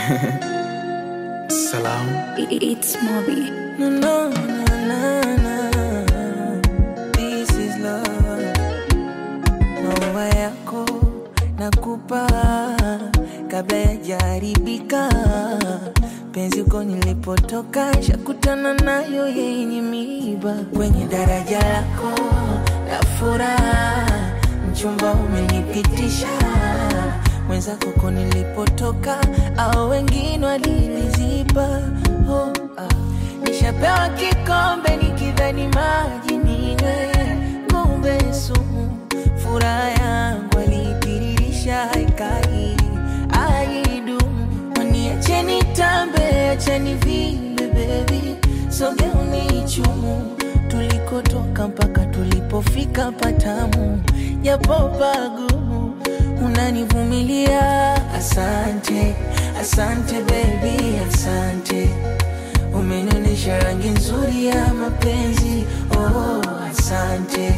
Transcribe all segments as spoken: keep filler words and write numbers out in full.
Salam. It's Moby. No, no, no, no, no. This is love. Maua yako nakupa kabla yajaribika. Penzi uko nilipotoka shakutana nayo yenye miiba. Kwenye daraja lako la furaha mchumba umenipitisha. Mwenzako uko nilipotoka au wengine waliliziba. Oh, ah. Nishapewa kikombe nikidhani maji ninywe, kumbe sumu. Furaha yangu alitiririsha haikai aidumu. Waniacheni tambe, acheni vile baby, soge unichumu. Tulikotoka mpaka tulipofika patamu, japo pagumu unanivumilia. Asante, asante baby, asante. Umenionyesha rangi nzuri ya mapenzi. Oh, asante.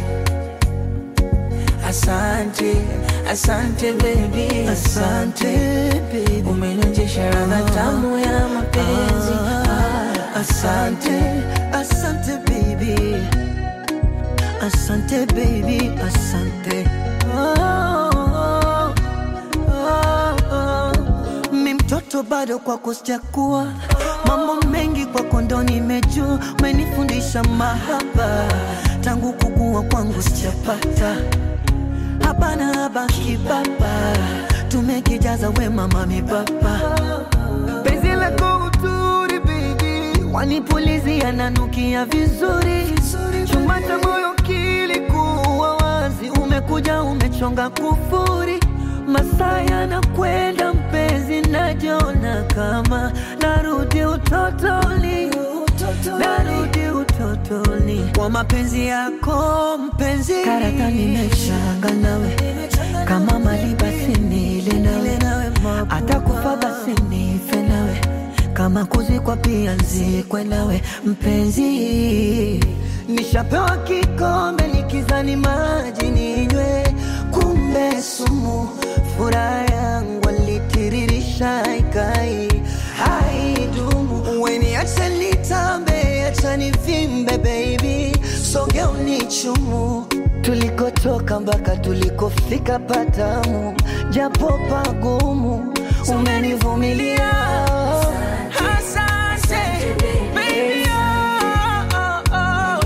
Asante, asante baby, asante. Umenionyesha rangi tamu ya mapenzi. Ah, asante, asante baby, asante baby, asante. Oh, oh, oh, oh. Mi mtoto bado kwako sijakuwa, mambo mengi kwako ndo nimejua. Umenifundisha mahaba, tangu kukua kwangu sijapata. Hapana habaki baba, tumekijaza wema mami baba. Penzi lako uturi baby, wanipulizia nanukia vizuri. Chumba cha moyo kilikuwa wazi, umekuja umechonga kufuri. Masaa yanakwenda mpenzi, najiona kama narudi utotoni, narudi utotoni. Kwa mapenzi yako mpenzi, karata nimeshanga nawe. Kama mali basi nile nawe, hata kufa basi nife nawe. Kama kuzikwa pia nzikwe nawe mpenzi. Nishapewa kikombe nikizani maji ninywe, kumbe sumu. Furaha yangu alitiririsha haikai haidumu. Weniache nitambe, acha nivimbe baby, soge unichumu. Tulikotoka mpaka tulikofika patamu, japo pagumu umenivumilia. Asante baby, oh, oh, oh.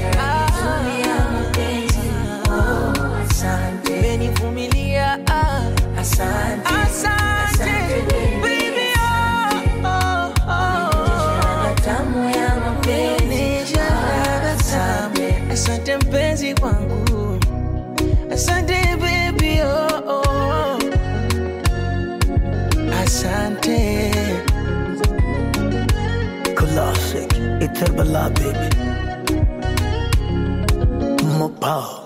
Asante, umenivumilia. Asante, asante baby, oh, oh, oh. Tamu ya mapenzi. Asante, asante mpenzi wangu. Asante baby, oh, oh. Asante. Classic, Eternal baby. More power.